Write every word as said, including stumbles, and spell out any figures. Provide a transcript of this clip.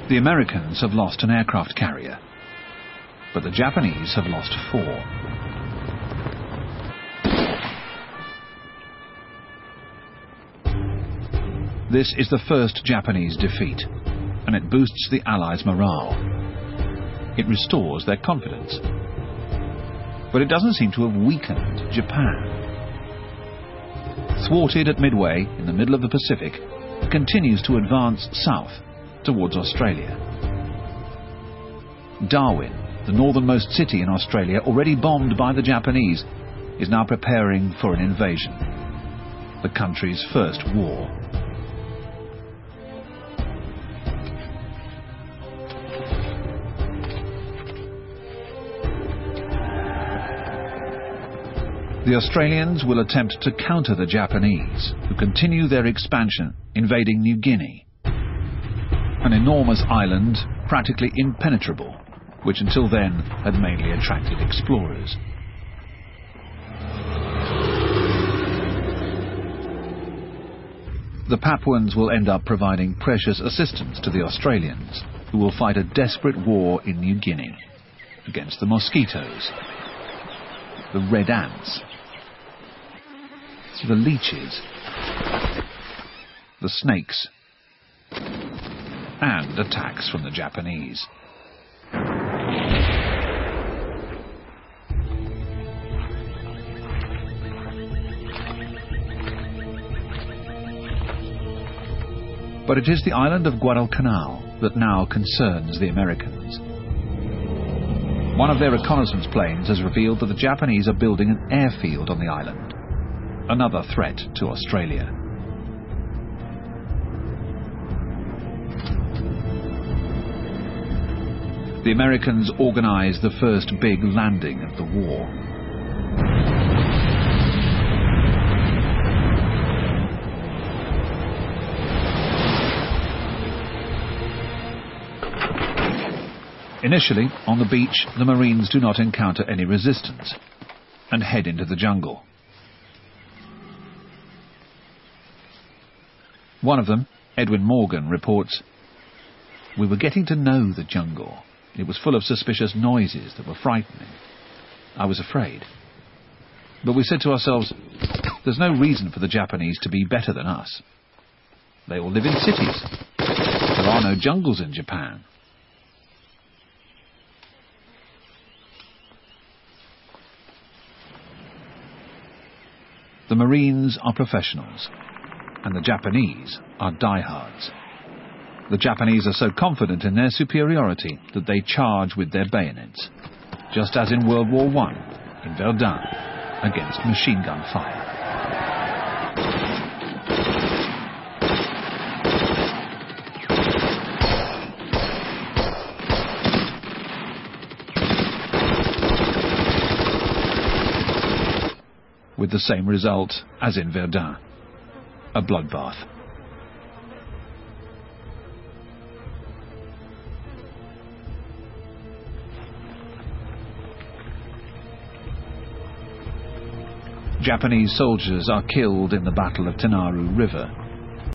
The Americans have lost an aircraft carrier, but the Japanese have lost four. This is the first Japanese defeat, and it boosts the Allies' morale. It restores their confidence. But it doesn't seem to have weakened Japan. Thwarted at Midway, in the middle of the Pacific, it continues to advance south towards Australia. Darwin, the northernmost city in Australia, already bombed by the Japanese, is now preparing for an invasion. The country's first war. The Australians will attempt to counter the Japanese, who continue their expansion, invading New Guinea. An enormous island, practically impenetrable, which until then had mainly attracted explorers. The Papuans will end up providing precious assistance to the Australians, who will fight a desperate war in New Guinea against the mosquitoes, the red ants, the leeches, the snakes, and attacks from the Japanese. But it is the island of Guadalcanal that now concerns the Americans. One of their reconnaissance planes has revealed that the Japanese are building an airfield on the island, another threat to Australia. The Americans organize the first big landing of the war. Initially, on the beach, the Marines do not encounter any resistance and head into the jungle. One of them, Edwin Morgan, reports, "We were getting to know the jungle. It was full of suspicious noises that were frightening. I was afraid. But we said to ourselves, there's no reason for the Japanese to be better than us. They all live in cities. There are no jungles in Japan." The Marines are professionals, and the Japanese are diehards. The Japanese are so confident in their superiority that they charge with their bayonets, just as in World War One, in Verdun, against machine gun fire. With the same result as in Verdun, a bloodbath. Japanese soldiers are killed in the Battle of Tenaru River,